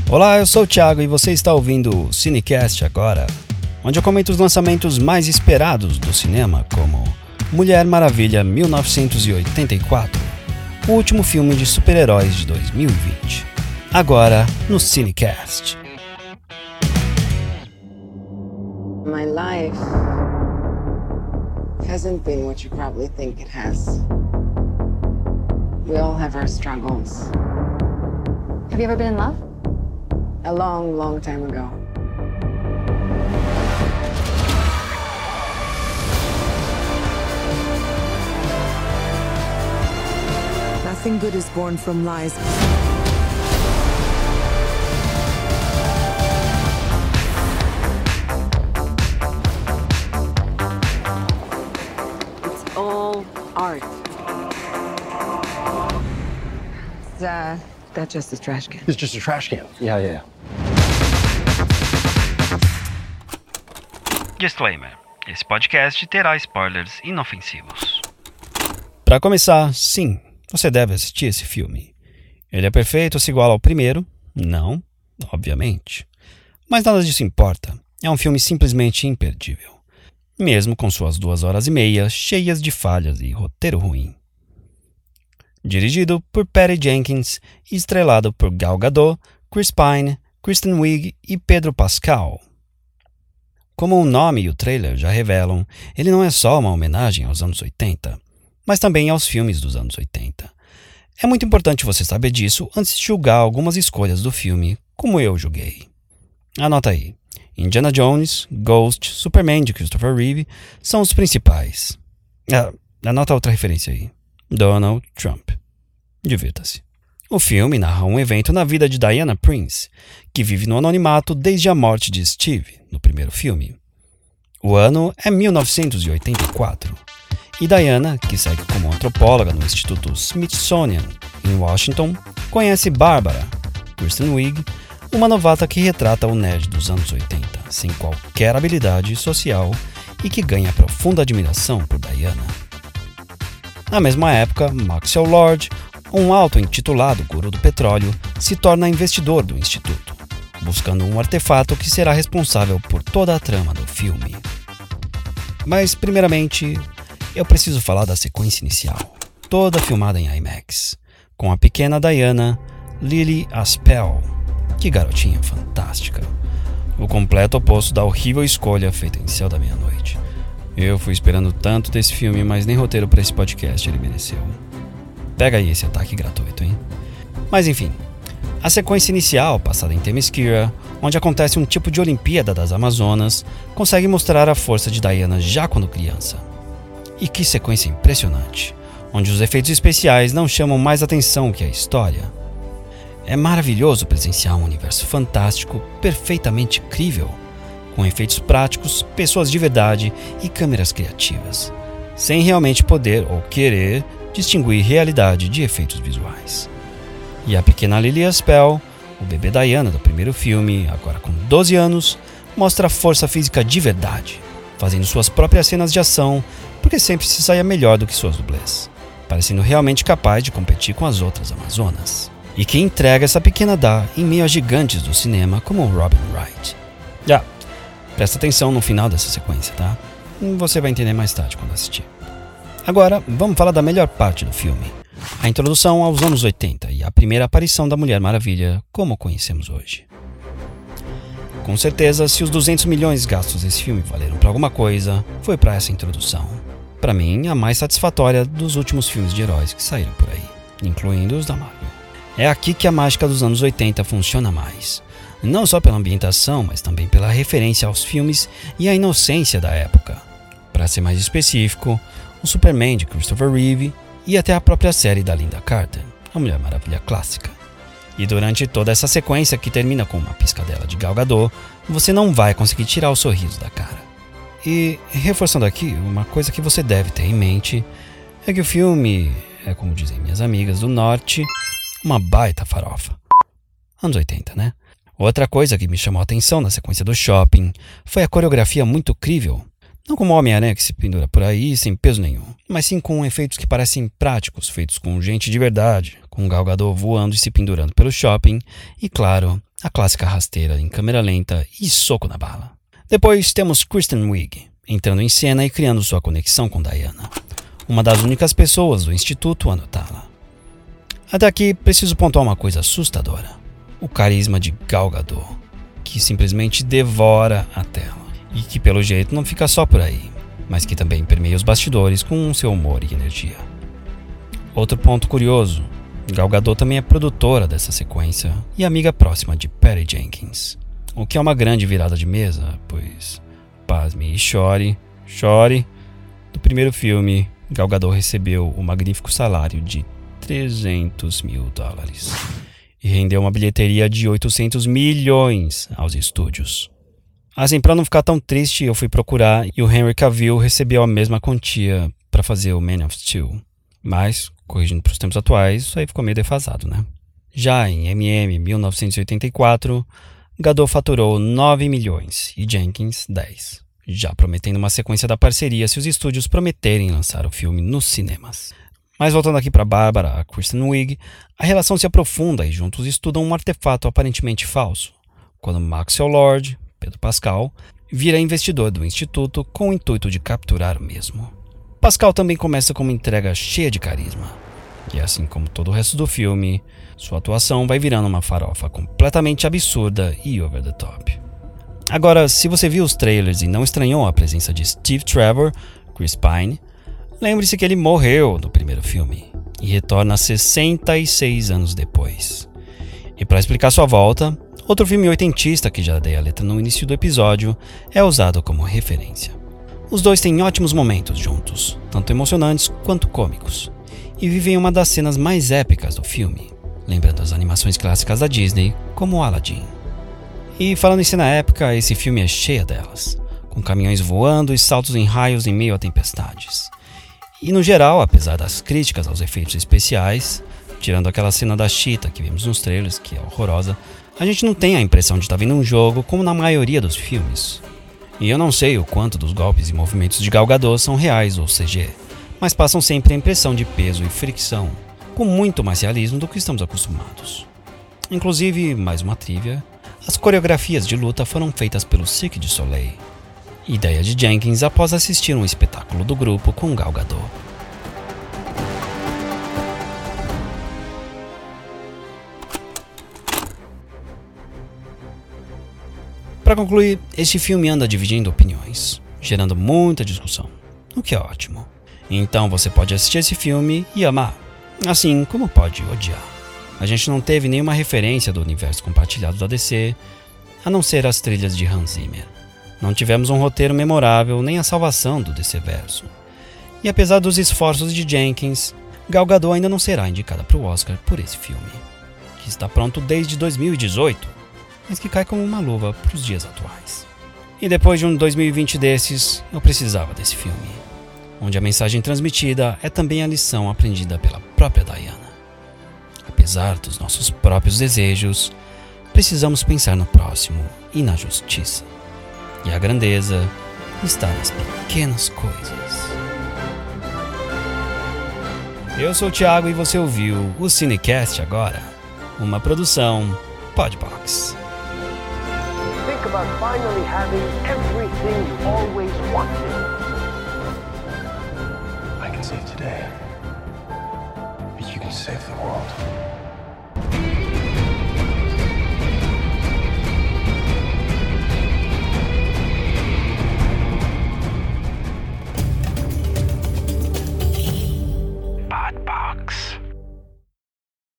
Olá, eu sou o Thiago e você está ouvindo o Cinecast agora, onde eu comento os lançamentos mais esperados do cinema, como Mulher Maravilha 1984, o último filme de super-heróis de 2020. Agora no Cinecast. My life hasn't been what you probably think it has. We all have our struggles. Have you ever been in love? A long, long time ago. Nothing good is born from lies. It's all art. That's just a trash can. It's just a trash can. Yeah. Disclaimer: esse podcast terá spoilers inofensivos. Para começar, sim, você deve assistir esse filme. Ele é perfeito ou se iguala ao primeiro? Não, obviamente. Mas nada disso importa. É um filme simplesmente imperdível. Mesmo com suas 2h30 cheias de falhas e roteiro ruim. Dirigido por Patty Jenkins e estrelado por Gal Gadot, Chris Pine, Kristen Wiig e Pedro Pascal. Como o nome e o trailer já revelam, ele não é só uma homenagem aos anos 80, mas também aos filmes dos anos 80. É muito importante você saber disso antes de julgar algumas escolhas do filme, como eu julguei. Anota aí: Indiana Jones, Ghost, Superman de Christopher Reeve são os principais. Anota outra referência aí: Donald Trump. Divirta-se. O filme narra um evento na vida de Diana Prince, que vive no anonimato desde a morte de Steve, no primeiro filme. O ano é 1984, e Diana, que segue como antropóloga no Instituto Smithsonian, em Washington, conhece Barbara, Kristen Wiig, uma novata que retrata o nerd dos anos 80, sem qualquer habilidade social e que ganha profunda admiração por Diana. Na mesma época, Maxwell Lord, um auto-intitulado guru do petróleo, se torna investidor do instituto, buscando um artefato que será responsável por toda a trama do filme. Mas, primeiramente, eu preciso falar da sequência inicial, toda filmada em IMAX, com a pequena Diana, Lily Aspel. Que garotinha fantástica! O completo oposto da horrível escolha feita em Céu da Meia-Noite. Eu fui esperando tanto desse filme, mas nem roteiro para esse podcast ele mereceu. Pega aí esse ataque gratuito, hein? Mas enfim, a sequência inicial, passada em Themyscira, onde acontece um tipo de Olimpíada das Amazonas, consegue mostrar a força de Diana já quando criança. E que sequência impressionante, onde os efeitos especiais não chamam mais atenção que a história. É maravilhoso presenciar um universo fantástico, perfeitamente crível, com efeitos práticos, pessoas de verdade e câmeras criativas, sem realmente poder ou querer distinguir realidade de efeitos visuais. E a pequena Lily Aspel, o bebê Diana do primeiro filme, agora com 12 anos, mostra força física de verdade, fazendo suas próprias cenas de ação, porque sempre se saia melhor do que suas dublês, parecendo realmente capaz de competir com as outras Amazonas. E que entrega essa pequena Dá em meio a gigantes do cinema como Robin Wright. Presta atenção no final dessa sequência, tá? Você vai entender mais tarde quando assistir. Agora, vamos falar da melhor parte do filme. A introdução aos anos 80 e a primeira aparição da Mulher Maravilha, como conhecemos hoje. Com certeza, se os 200 milhões gastos nesse filme valeram para alguma coisa, foi para essa introdução. Para mim, a mais satisfatória dos últimos filmes de heróis que saíram por aí, incluindo os da Marvel. É aqui que a mágica dos anos 80 funciona mais. Não só pela ambientação, mas também pela referência aos filmes e a inocência da época. Para ser mais específico, o Superman de Christopher Reeve e até a própria série da Linda Carter, a Mulher Maravilha clássica. E durante toda essa sequência que termina com uma piscadela de Gal Gadot, você não vai conseguir tirar o sorriso da cara. E, reforçando aqui, uma coisa que você deve ter em mente é que o filme é, como dizem minhas amigas do norte, uma baita farofa. Anos 80, né? Outra coisa que me chamou a atenção na sequência do shopping foi a coreografia muito crível. Não como o Homem-Aranha que se pendura por aí sem peso nenhum, mas sim com efeitos que parecem práticos, feitos com gente de verdade, com Gal Gadot voando e se pendurando pelo shopping, e claro, a clássica rasteira em câmera lenta e soco na bala. Depois temos Kristen Wiig, entrando em cena e criando sua conexão com Diana, uma das únicas pessoas do instituto a notá-la. Até aqui, preciso pontuar uma coisa assustadora: o carisma de Gal Gadot, que simplesmente devora a tela, e que pelo jeito não fica só por aí, mas que também permeia os bastidores com seu humor e energia. Outro ponto curioso: Gal Gadot também é produtora dessa sequência e amiga próxima de Patty Jenkins, o que é uma grande virada de mesa, pois, pasme e chore, do primeiro filme, Gal Gadot recebeu o magnífico salário de $300 mil e rendeu uma bilheteria de 800 milhões aos estúdios. Assim, para não ficar tão triste, eu fui procurar e o Henry Cavill recebeu a mesma quantia para fazer o Man of Steel. Mas, corrigindo para os tempos atuais, isso aí ficou meio defasado, né? Já em MM 1984, Gadot faturou 9 milhões e Jenkins 10, já prometendo uma sequência da parceria se os estúdios prometerem lançar o filme nos cinemas. Mas voltando aqui para Bárbara, a Kristen Wiig, a relação se aprofunda e juntos estudam um artefato aparentemente falso, quando Maxwell Lord, Pedro Pascal, vira investidor do instituto com o intuito de capturar o mesmo. Pascal também começa com uma entrega cheia de carisma, e assim como todo o resto do filme, sua atuação vai virando uma farofa completamente absurda e over the top. Agora, se você viu os trailers e não estranhou a presença de Steve Trevor, Chris Pine, lembre-se que ele morreu no primeiro filme e retorna 66 anos depois. E para explicar sua volta, outro filme oitentista que já dei a letra no início do episódio é usado como referência. Os dois têm ótimos momentos juntos, tanto emocionantes quanto cômicos, e vivem uma das cenas mais épicas do filme, lembrando as animações clássicas da Disney, como Aladdin. E falando em cena épica, esse filme é cheio delas, com caminhões voando e saltos em raios em meio a tempestades. E no geral, apesar das críticas aos efeitos especiais, tirando aquela cena da Cheetah que vimos nos trailers, que é horrorosa, a gente não tem a impressão de estar vendo um jogo como na maioria dos filmes. E eu não sei o quanto dos golpes e movimentos de Gal Gadot são reais ou CG, mas passam sempre a impressão de peso e fricção, com muito mais realismo do que estamos acostumados. Inclusive, mais uma trivia, as coreografias de luta foram feitas pelo Cirque du Soleil, ideia de Jenkins após assistir um espetáculo do grupo com Gal Gadot. Para concluir, este filme anda dividindo opiniões, gerando muita discussão, o que é ótimo. Então você pode assistir esse filme e amar, assim como pode odiar. A gente não teve nenhuma referência do universo compartilhado da DC, a não ser as trilhas de Hans Zimmer. Não tivemos um roteiro memorável nem a salvação do DC-verso. E apesar dos esforços de Jenkins, Gal Gadot ainda não será indicada para o Oscar por esse filme, que está pronto desde 2018, mas que cai como uma luva para os dias atuais. E depois de um 2020 desses, eu precisava desse filme, onde a mensagem transmitida é também a lição aprendida pela própria Diana. Apesar dos nossos próprios desejos, precisamos pensar no próximo e na justiça. E a grandeza está nas pequenas coisas. Eu sou o Thiago e você ouviu o Cinecast agora, uma produção Podbox. Think about finally having everything you always wanted. I can save today, but you can save the world.